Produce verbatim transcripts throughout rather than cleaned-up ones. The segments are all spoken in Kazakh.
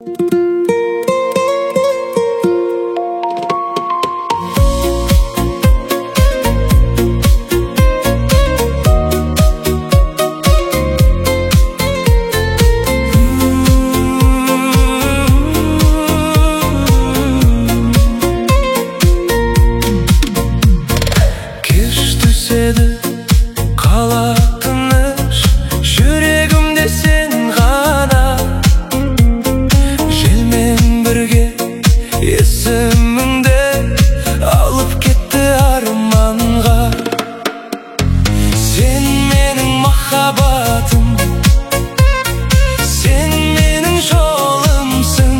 Қала тыныш, жүрегімде сен ғана. Желмен бірге есіміңді алып кетті арманға. Сен менің махаббатым, сен менің жолымсың.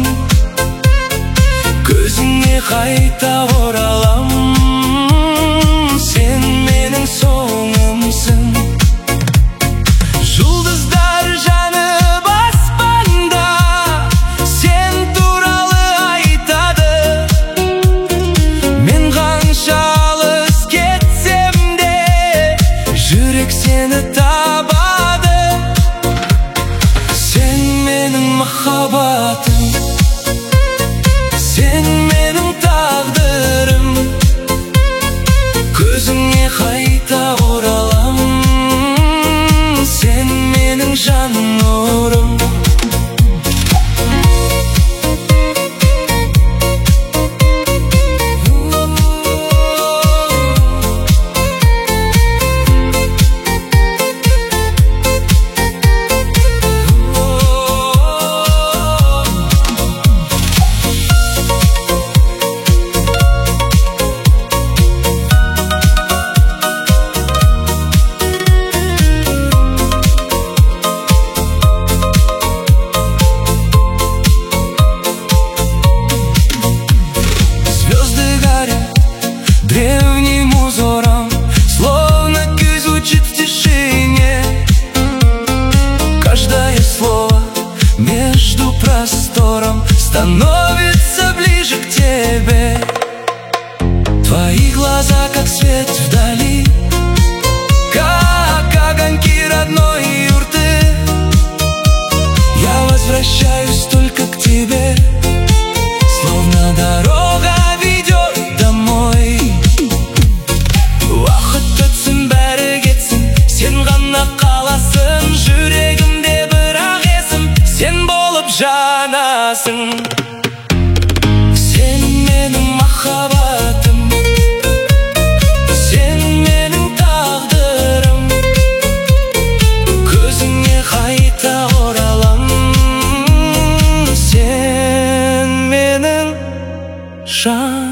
Көзіңе қайта оралам, сен менің соңымсың. Жұлдыздар жанып аспанда сен туралы айтады. Мен қанша алыс кетсем де жүрек сені табады. Сен менің махаббатым, сен менің тағдырым. Көзіңе қайта оралам, сен менің жан нұрым. Древним узором, словно күй звучит в тишине. Каждое слово между простором становится ближе к тебе. Твои глаза, как свет вдали, как огоньки родной юрты. Я возвращаюсь только к тебе, словно дорога ведет домой. Уақыт өтсін, бәрі кетсін, сен ғана қаласың. Жүрегімде бірақ есім, сен болып жанасың. Сен менің махаббатым, сен менің тағдырым. Көзіңе қайта оралам, сен менің жан